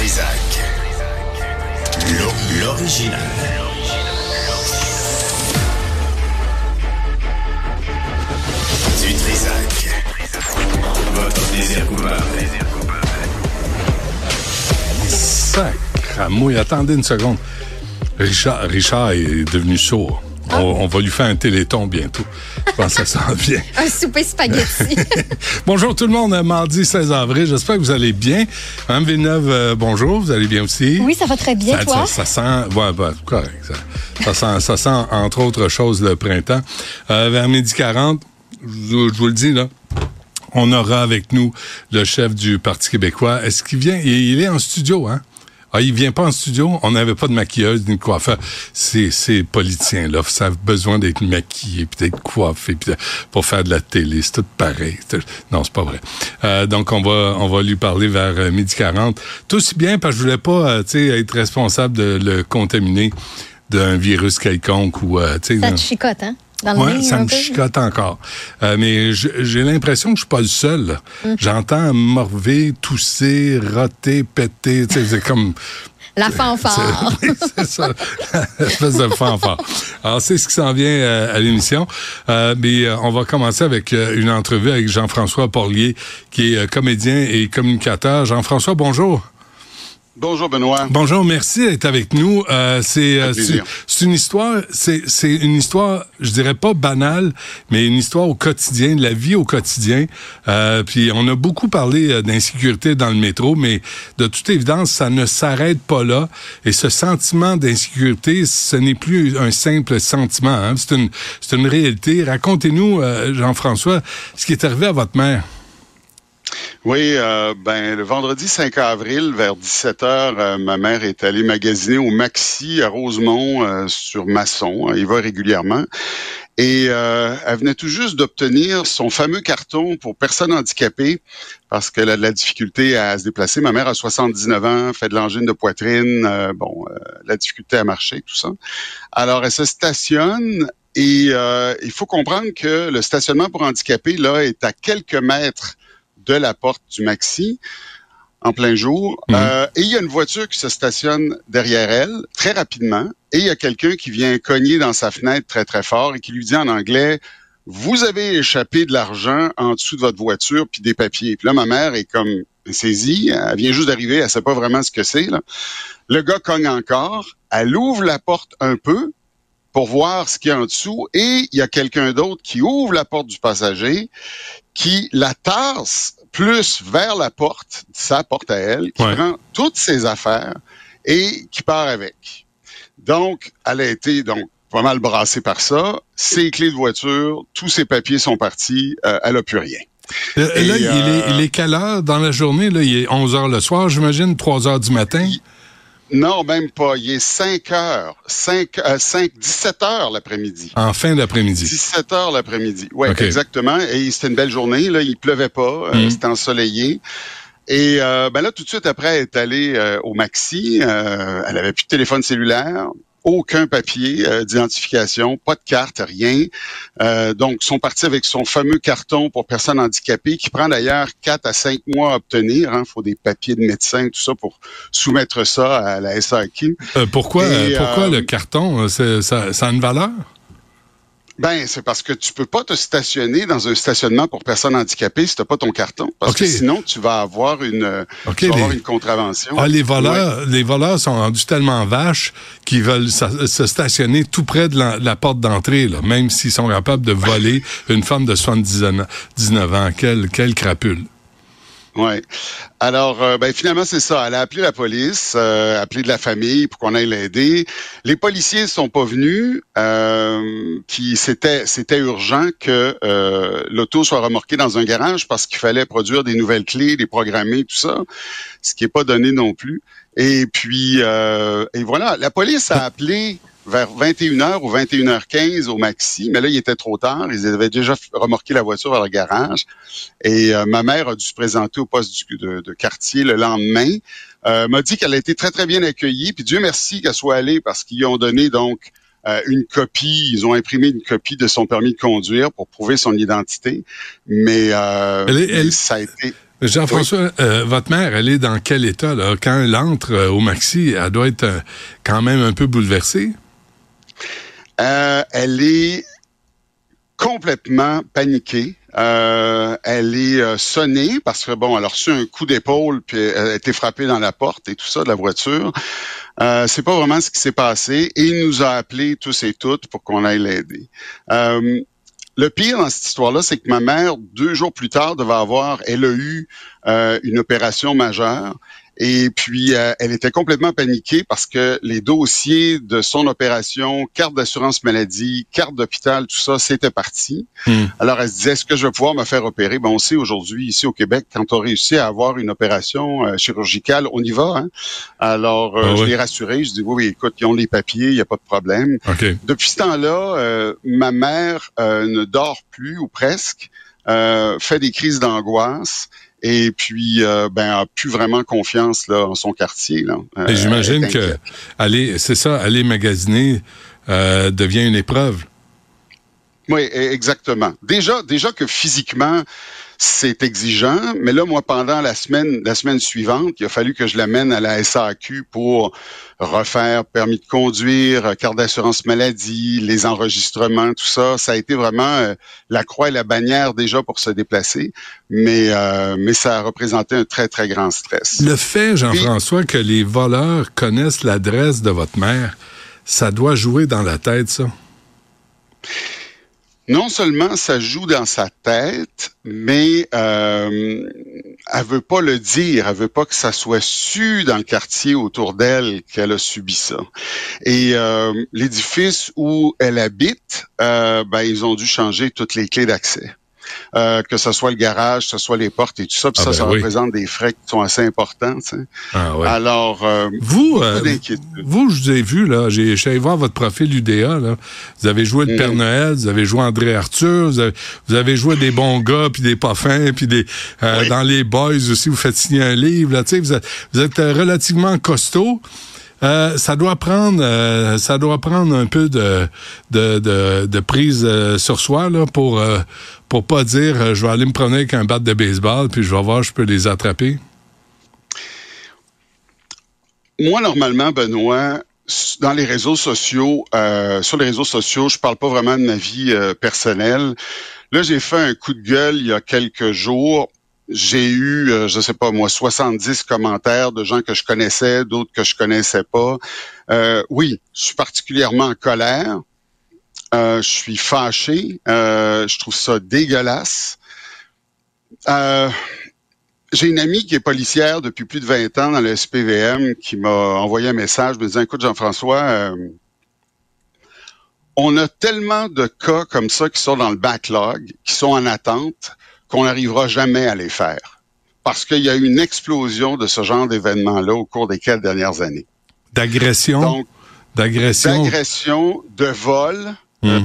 Trizac. L'original. Du Trizac. Votre plaisir coupable. Sacramouille, attendez une seconde. Richard est devenu sourd. On va lui faire un téléthon bientôt. Je pense que ça s'en vient. Un souper spaghetti. Bonjour tout le monde, mardi 16 avril. J'espère que vous allez bien. Mme Villeneuve, bonjour. Vous allez bien aussi? Oui, ça va très bien, toi? Ça sent... Ouais, correct. Ça sent, entre autres choses, le printemps. Vers 12h40, je vous le dis, là, on aura avec nous le chef du Parti québécois. Est-ce qu'il vient? Il est en studio, hein? Ah, il vient pas en studio. On n'avait pas de maquilleuse ni de coiffeur. Ces politiciens-là, ça a besoin d'être maquillés, puis d'être coiffés, puis pour faire de la télé. C'est tout pareil. Non, c'est pas vrai. Donc, on va lui parler vers 12h40. Tout aussi bien, parce que je voulais pas, être responsable de le contaminer d'un virus quelconque ou, ça te chicote, hein? Oui, ça me chicote encore. Mais j'ai l'impression que je suis pas le seul. Là. J'entends morver, tousser, roter, péter. C'est comme... La fanfare. C'est ça, l'espèce de fanfare. Alors, c'est ce qui s'en vient à l'émission. Mais on va commencer avec une entrevue avec Jean-François Porlier, qui est comédien et communicateur. Jean-François, bonjour. Bonjour Benoît. Bonjour, merci d'être avec nous. C'est une histoire, c'est une histoire, je dirais pas banale, mais une histoire au quotidien, de la vie au quotidien. Puis on a beaucoup parlé d'insécurité dans le métro, mais de toute évidence, ça ne s'arrête pas là. Et ce sentiment d'insécurité, ce n'est plus un simple sentiment. Hein? C'est une réalité. Racontez-nous, Jean-François, ce qui est arrivé à votre mère. Oui, le vendredi 5 avril, vers 17h, ma mère est allée magasiner au Maxi à Rosemont sur Masson. Elle y va régulièrement. Et elle venait tout juste d'obtenir son fameux carton pour personnes handicapées parce qu'elle a de la difficulté à se déplacer. Ma mère a 79 ans, fait de l'angine de poitrine, la difficulté à marcher, tout ça. Alors, elle se stationne et il faut comprendre que le stationnement pour handicapés, là, est à quelques mètres de la porte du Maxi, en plein jour. Et il y a une voiture qui se stationne derrière elle, très rapidement, et il y a quelqu'un qui vient cogner dans sa fenêtre très, très fort et qui lui dit en anglais « Vous avez échappé de l'argent en dessous de votre voiture puis des papiers. » Puis là, ma mère est comme saisie, elle vient juste d'arriver, elle sait pas vraiment ce que c'est, là. Le gars cogne encore, elle ouvre la porte un peu pour voir ce qu'il y a en dessous, et il y a quelqu'un d'autre qui ouvre la porte du passager, qui la tasse plus vers la porte, sa porte à elle, qui prend toutes ses affaires et qui part avec. Donc, elle a été pas mal brassée par ça. Ses clés de voiture, tous ses papiers sont partis, elle n'a plus rien. Là, il est quelle heure dans la journée? Là, il est 11h le soir, j'imagine, 3h du matin? Non, même pas. Il est 17 heures l'après-midi. En fin d'après-midi. 17 heures l'après-midi. Oui, okay. Exactement. Et c'était une belle journée. Là, il pleuvait pas. C'était ensoleillé. Et là, tout de suite après, elle est allée au Maxi. Elle avait plus de téléphone cellulaire. Aucun papier d'identification, pas de carte, rien. Donc, ils sont partis avec son fameux carton pour personnes handicapées qui prend d'ailleurs 4 à 5 mois à obtenir. Il faut des papiers de médecin, tout ça, pour soumettre ça à la SAQ. Pourquoi le carton? Ça a une valeur? C'est parce que tu peux pas te stationner dans un stationnement pour personnes handicapées si t'as pas ton carton. Parce que sinon, tu vas avoir une contravention. Ah, les voleurs sont rendus tellement vaches qu'ils veulent se stationner tout près de la porte d'entrée, là, même s'ils sont capables de voler une femme de 79 ans. Quelle crapule. Ouais. Alors, finalement, c'est ça. Elle a appelé la police, appelé de la famille pour qu'on aille l'aider. Les policiers sont pas venus. Puis c'était urgent que l'auto soit remorquée dans un garage parce qu'il fallait produire des nouvelles clés, les programmer, tout ça, ce qui est pas donné non plus. Et puis, et voilà, la police a appelé vers 21h ou 21h15 au Maxi, mais là, il était trop tard. Ils avaient déjà remorqué la voiture vers le garage. Et ma mère a dû se présenter au poste de quartier le lendemain. M'a dit qu'elle a été très, très bien accueillie. Puis Dieu merci qu'elle soit allée parce qu'ils ont donné donc une copie. Ils ont imprimé une copie de son permis de conduire pour prouver son identité. Mais ça a été... Jean-François, votre mère, elle est dans quel état, là? Quand elle entre au Maxi, elle doit être quand même un peu bouleversée? Elle est complètement paniquée. Elle est sonnée parce que, bon, elle a reçu un coup d'épaule puis elle a été frappée dans la porte et tout ça de la voiture. C'est pas vraiment ce qui s'est passé et il nous a appelés tous et toutes pour qu'on aille l'aider. Le pire dans cette histoire-là, c'est que ma mère, 2 jours plus tard, elle a eu une opération majeure. Et puis, elle était complètement paniquée parce que les dossiers de son opération, carte d'assurance maladie, carte d'hôpital, tout ça, c'était parti. Alors, elle se disait, est-ce que je vais pouvoir me faire opérer? Ben, on sait aujourd'hui, ici au Québec, quand on réussit à avoir une opération chirurgicale, on y va. Hein? Alors, je l'ai rassuré. Je dis, oui, écoute, ils ont les papiers, il n'y a pas de problème. Okay. Depuis ce temps-là, ma mère ne dort plus, ou presque, fait des crises d'angoisse. Et puis, a plus vraiment confiance là en son quartier. Là. Et j'imagine que aller magasiner devient une épreuve. Oui, exactement. Déjà que physiquement, c'est exigeant, mais là, moi, pendant la semaine suivante, il a fallu que je l'amène à la SAQ pour refaire permis de conduire, carte d'assurance maladie, les enregistrements, tout ça. Ça a été vraiment la croix et la bannière déjà pour se déplacer, mais ça a représenté un très, très grand stress. Le fait, Jean-François, que les voleurs connaissent l'adresse de votre mère, ça doit jouer dans la tête, ça? Non seulement ça joue dans sa tête, mais elle veut pas le dire, elle veut pas que ça soit su dans le quartier autour d'elle qu'elle a subi ça. Et l'édifice où elle habite, ils ont dû changer toutes les clés d'accès. Que ce soit le garage, que ce soit les portes et tout ça, puis ça représente des frais qui sont assez importants. Tu sais. Ouais. Alors, vous, je vous ai vu, là, je suis allé voir votre profil UDA, là. Vous avez joué le Père Noël, vous avez joué André Arthur, vous avez joué des bons gars, puis des pas fins, puis dans les Boys aussi, vous faites signer un livre, là, tu sais, vous êtes relativement costaud. Ça doit prendre un peu de prise sur soi là pour pas dire je vais aller me promener avec un bat de baseball puis je vais voir je peux les attraper. Moi normalement Benoît, dans les réseaux sociaux, sur les réseaux sociaux, je parle pas vraiment de ma vie personnelle. Là, j'ai fait un coup de gueule il y a quelques jours. J'ai eu, 70 commentaires de gens que je connaissais, d'autres que je connaissais pas. Oui, je suis particulièrement en colère. Je suis fâché. Je trouve ça dégueulasse. J'ai une amie qui est policière depuis plus de 20 ans dans le SPVM qui m'a envoyé un message me disant, écoute Jean-François, on a tellement de cas comme ça qui sont dans le backlog, qui sont en attente, qu'on n'arrivera jamais à les faire. Parce qu'il y a eu une explosion de ce genre d'événements-là au cours des 4 dernières années. D'agression? Donc, d'agression, de vol.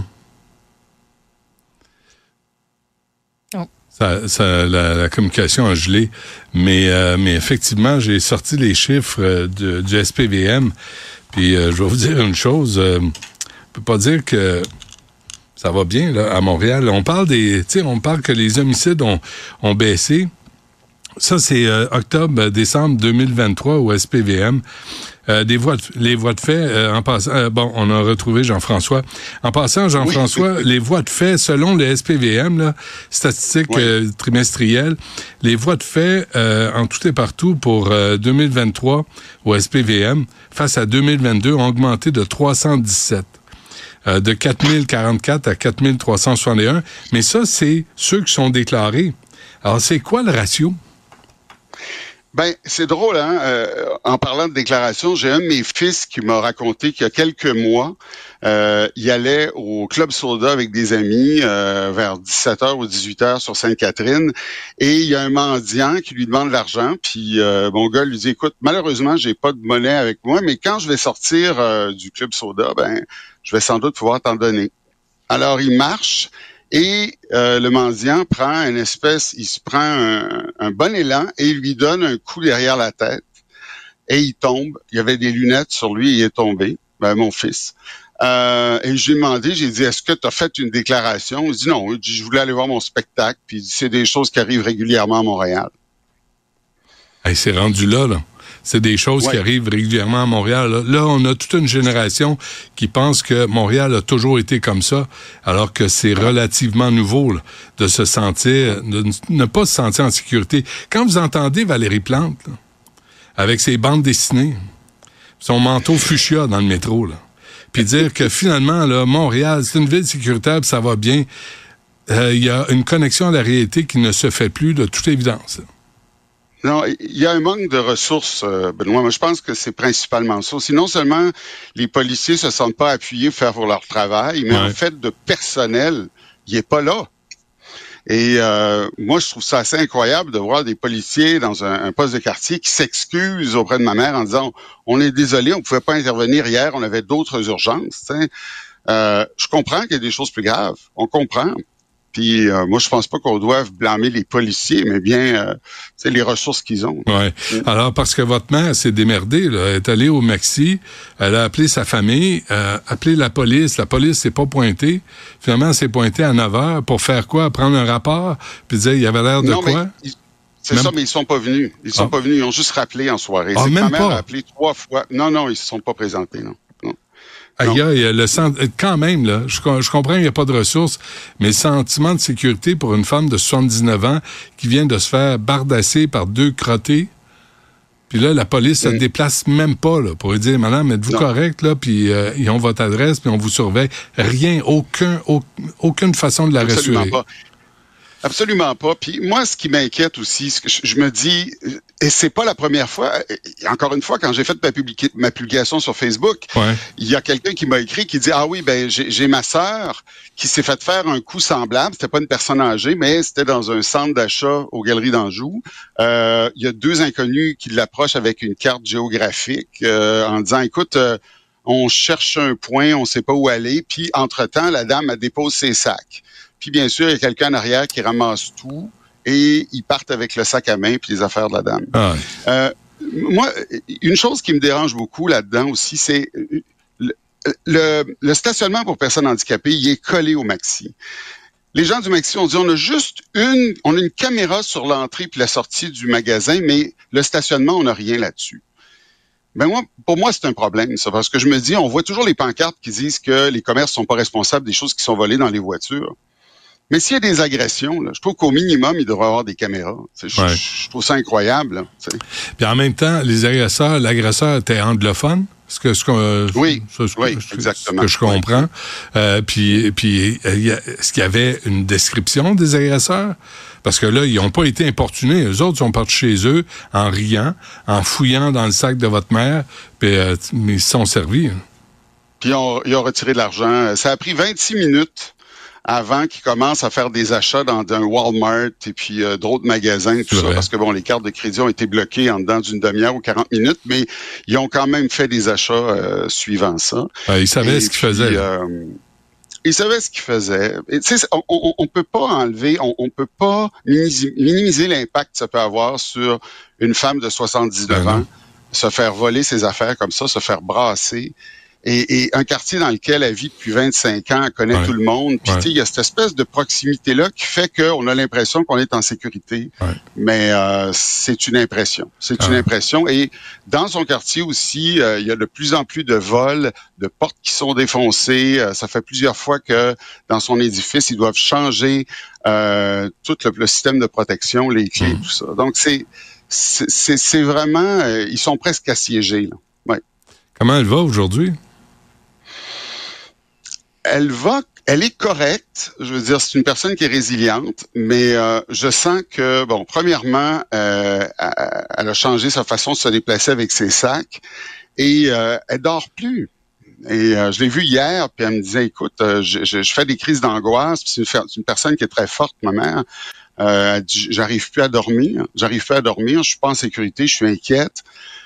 La communication a gelé. Mais effectivement, j'ai sorti les chiffres du SPVM. Puis je vais vous dire une chose. On peut pas dire que ça va bien là à Montréal. On parle que les homicides ont baissé. Ça, c'est octobre-décembre 2023 au SPVM. Les voies de fait, en passant, on a retrouvé Jean-François. En passant, Jean-François, les voies de fait, selon le SPVM, là, statistiques trimestrielles, les voies de fait en tout et partout pour 2023 au SPVM, face à 2022, ont augmenté de 317. De 4044 à 4361. Mais ça, c'est ceux qui sont déclarés. Alors, c'est quoi le ratio? Ben, c'est drôle, hein? En parlant de déclaration, j'ai un de mes fils qui m'a raconté qu'il y a quelques mois, il allait au Club Soda avec des amis vers 17h ou 18h sur Sainte-Catherine et il y a un mendiant qui lui demande de l'argent puis mon gars lui dit, écoute, malheureusement, j'ai pas de monnaie avec moi, mais quand je vais sortir du Club Soda, je vais sans doute pouvoir t'en donner. Alors, il marche et le mendiant il se prend un bon élan et il lui donne un coup derrière la tête et il tombe. Il y avait des lunettes sur lui et il est tombé, mon fils. Et je lui ai demandé, j'ai dit, est-ce que tu as fait une déclaration? Il dit non, je voulais aller voir mon spectacle, puis c'est des choses qui arrivent régulièrement à Montréal. Hey, c'est rendu là. C'est des choses qui arrivent régulièrement à Montréal. Là, on a toute une génération qui pense que Montréal a toujours été comme ça, alors que c'est relativement nouveau là, de se sentir, de ne pas se sentir en sécurité. Quand vous entendez Valérie Plante, là, avec ses bandes dessinées, son manteau fuchsia dans le métro, là, puis dire que finalement, là, Montréal, c'est une ville sécuritaire, ça va bien, il y a une connexion à la réalité qui ne se fait plus de toute évidence. Là. Non, il y a un manque de ressources, Benoît. Moi, je pense que c'est principalement ça. Sinon seulement les policiers se sentent pas appuyés pour faire leur travail, mais en fait, de personnel, il est pas là. Et moi, je trouve ça assez incroyable de voir des policiers dans un poste de quartier qui s'excusent auprès de ma mère en disant « On est désolé, on pouvait pas intervenir hier, on avait d'autres urgences. » Je comprends qu'il y a des choses plus graves. On comprend. Puis moi, je pense pas qu'on doive blâmer les policiers, mais bien les ressources qu'ils ont. Ouais. Alors, parce que votre mère s'est démerdée, là, elle est allée au Maxi, elle a appelé sa famille, appelé la police s'est pas pointée. Finalement, elle s'est pointée à 9h pour faire quoi? Prendre un rapport, puis dire, il y avait l'air de quoi? C'est ça, mais ils sont pas venus. Ils sont pas venus, ils ont juste rappelé en soirée. Ah, même ma mère pas? a appelé 3 fois. Non, ils se sont pas présentés, non. Aïe, quand même, là, je comprends qu'il n'y a pas de ressources, mais le sentiment de sécurité pour une femme de 79 ans qui vient de se faire bardasser par 2 crottés, puis là, la police se déplace même pas là, pour lui dire, madame, êtes-vous correct, là, puis ils ont votre adresse, puis on vous surveille. Rien, aucune façon de la rassurer. Pas. Absolument pas. Puis moi, ce qui m'inquiète aussi, ce que je me dis, et c'est pas la première fois, encore une fois, quand j'ai fait ma publication sur Facebook, il y a quelqu'un qui m'a écrit qui dit « Ah oui, ben j'ai ma sœur qui s'est fait faire un coup semblable. C'était pas une personne âgée, mais c'était dans un centre d'achat aux Galeries d'Anjou. Il y a 2 inconnus qui l'approchent avec une carte géographique en disant « Écoute, on cherche un point, on sait pas où aller. » Puis entre-temps, la dame, elle dépose ses sacs. Puis bien sûr, il y a quelqu'un en arrière qui ramasse tout et ils partent avec le sac à main puis les affaires de la dame. Moi, une chose qui me dérange beaucoup là-dedans aussi, c'est le stationnement pour personnes handicapées, il est collé au Maxi. Les gens du Maxi ont dit, on a une caméra sur l'entrée puis la sortie du magasin, mais le stationnement, on n'a rien là-dessus. Ben pour moi, c'est un problème, ça, parce que je me dis, on voit toujours les pancartes qui disent que les commerces sont pas responsables des choses qui sont volées dans les voitures. Mais s'il y a des agressions, là, je trouve qu'au minimum, il devrait y avoir des caméras. Je trouve ça incroyable. Là, puis en même temps, l'agresseur était anglophone. Oui, exactement. Ce que je comprends. Puis est-ce qu'il y avait une description des agresseurs? Parce que là, ils n'ont pas été importunés. Eux autres sont partis chez eux en riant, en fouillant dans le sac de votre mère, puis mais ils se sont servis. Hein. Puis ils ont retiré de l'argent. Ça a pris 26 minutes avant qu'ils commencent à faire des achats dans un Walmart et puis d'autres magasins, tout ça, parce que bon, les cartes de crédit ont été bloquées en dedans d'une demi-heure ou 40 minutes, mais ils ont quand même fait des achats suivant ça. Ils savaient ce qu'ils faisaient. Ils savaient ce qu'ils faisaient. On peut pas enlever, on peut pas minimiser l'impact que ça peut avoir sur une femme de 79 ans, se faire voler ses affaires comme ça, se faire brasser. Et un quartier dans lequel elle vit depuis 25 ans, elle connaît tout le monde. Puis il y a cette espèce de proximité-là qui fait qu'on a l'impression qu'on est en sécurité. Mais c'est une impression. C'est une impression. Et dans son quartier aussi, il y a de plus en plus de vols, de portes qui sont défoncées. Ça fait plusieurs fois que dans son édifice, ils doivent changer tout le système de protection, les clés, tout ça. Donc c'est vraiment... ils sont presque assiégés. Là. Ouais. Comment elle va aujourd'hui? Elle est correcte. Je veux dire, c'est une personne qui est résiliente, mais je sens que, bon, premièrement, elle a changé sa façon de se déplacer avec ses sacs et elle dort plus. Et je l'ai vue hier, puis elle me disait, écoute, je fais des crises d'angoisse. Puis c'est une personne qui est très forte, ma mère. Elle dit, j'arrive plus à dormir. Je suis pas en sécurité, je suis inquiète.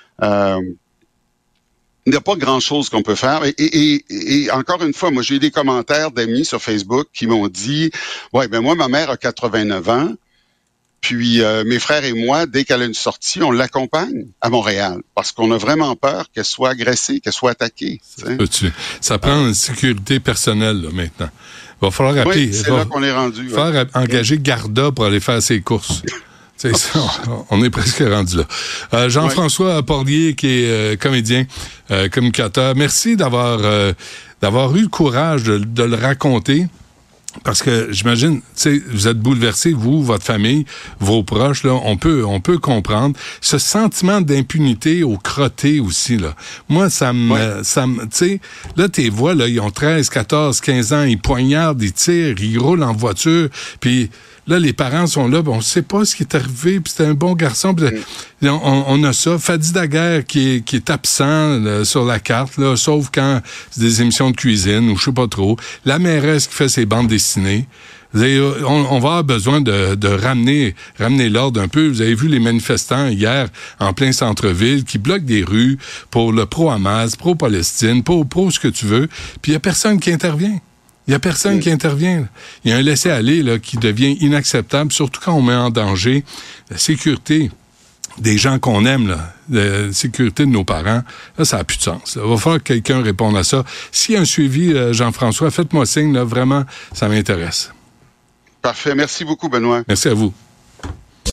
Il n'y a pas grand-chose qu'on peut faire. Et encore une fois, moi, j'ai eu des commentaires d'amis sur Facebook qui m'ont dit, ouais, ben moi, ma mère a 89 ans, puis mes frères et moi, dès qu'elle a une sortie, on l'accompagne à Montréal, parce qu'on a vraiment peur qu'elle soit agressée, qu'elle soit attaquée. Ça prend une sécurité personnelle, là, maintenant. Il va falloir appeler. Oui, c'est là qu'on est rendu. Engager Garda pour aller faire ses courses. C'est ça, on est presque rendu là. Jean-François Porlier, qui est comédien, communicateur, merci d'avoir eu le courage de le raconter. Parce que j'imagine, tu sais, vous êtes bouleversés, vous, votre famille, vos proches, là, on peut comprendre. Ce sentiment d'impunité au crotté aussi, là. Moi, ça me, tu sais, là, tes voix, là, ils ont 13, 14, 15 ans, ils poignardent, ils tirent, ils roulent en voiture, puis là, les parents sont là, on sait pas ce qui est arrivé, puis c'était un bon garçon. On a ça. Fadi Daguerre qui est absent là, sur la carte, là, sauf quand c'est des émissions de cuisine ou je sais pas trop. La mairesse qui fait ses bandes dessinées. On va avoir besoin de ramener l'ordre un peu. Vous avez vu les manifestants hier en plein centre-ville qui bloquent des rues pour le pro-Hamas, pro-Palestine, pro ce que tu veux, puis il y a personne qui intervient. Il y a personne qui intervient. Il y a un laisser-aller là, qui devient inacceptable, surtout quand on met en danger la sécurité des gens qu'on aime, là, la sécurité de nos parents. Là, ça n'a plus de sens. Là. Il va falloir que quelqu'un réponde à ça. S'il y a un suivi, Jean-François, faites-moi signe. Là, vraiment, ça m'intéresse. Parfait. Merci beaucoup, Benoît. Merci à vous.